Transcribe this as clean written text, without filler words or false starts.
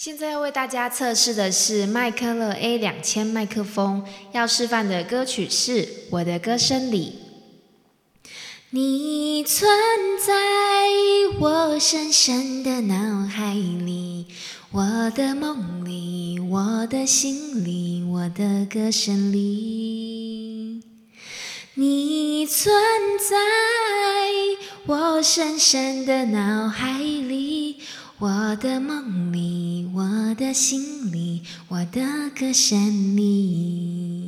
现在要为大家测试的是麦克勒 A2000 麦克风，要示范的歌曲是《我的歌声里》。你存在我深深的脑海里，我的梦里，我的心里，我的歌声里。你存在我深深的脑海里，我的梦里，我的心里，我的歌声里。